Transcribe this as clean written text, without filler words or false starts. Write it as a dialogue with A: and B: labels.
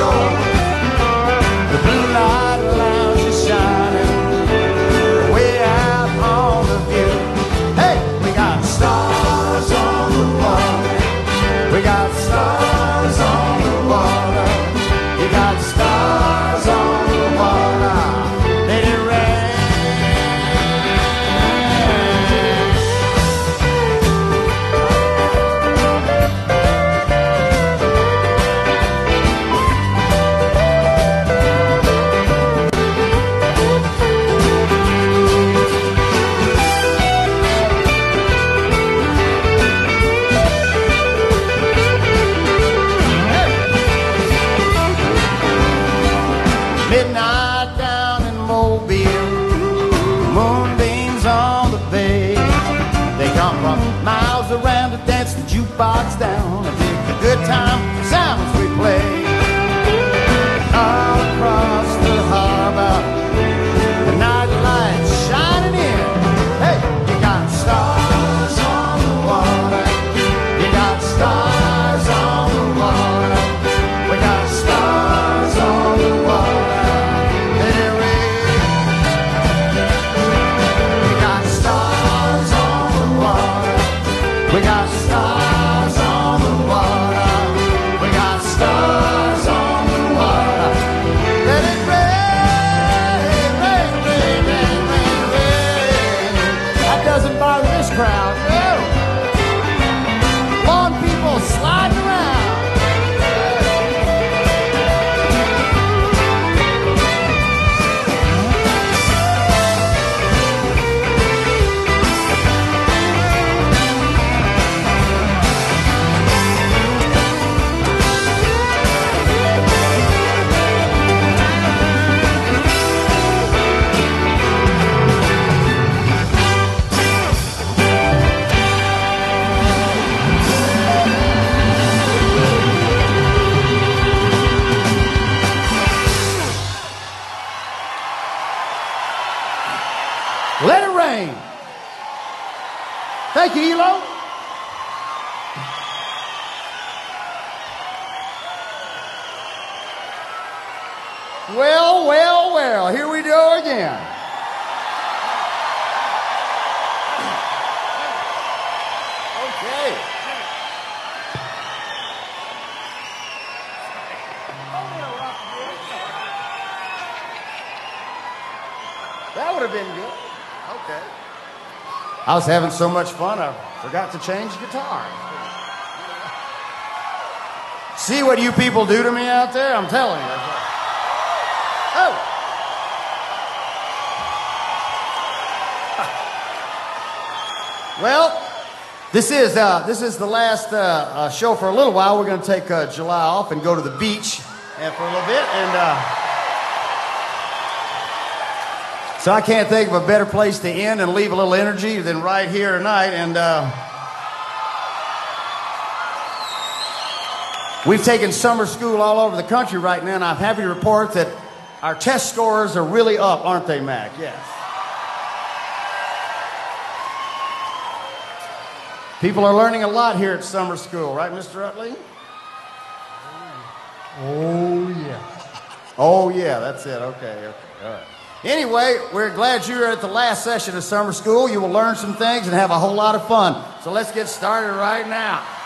A: shore. The blue light lounge is shining way out on the view. Hey, we got stars on the water. We got stars on the water. You got stars on the water. Let it rain. Midnight down in Mobile, moonbeams on the bay. They come from miles around to dance the jukebox down and dig the good time sounds we play. All across the harbor, the night lights shining in. Hey, you got stars on the water. You got stars on the water. We got stars on the water. We got stars on the water. We got stars on the water. Let it rain, rain, rain, rain, rain, rain. That doesn't bother this crowd. No. Lawn people sliding around. Let it rain. Thank you, Elo. Well, well, well, here we go again. Okay. That would have been good. Okay. I was having so much fun, I forgot to change guitar. See what you people do to me out there? I'm telling you. Oh! Well, this is the last show for a little while. We're going to take July off and go to the beach for a little bit, and so I can't think of a better place to end and leave a little energy than right here tonight. And we've taken summer school all over the country right now, and I'm happy to report that our test scores are really up, aren't they, Mac? Yes. People are learning a lot here at summer school, right, Mr. Utley?
B: Oh, yeah.
A: Oh, yeah, that's it. Okay, all right. Anyway, we're glad you're at the last session of summer school. You will learn some things and have a whole lot of fun. So let's get started right now.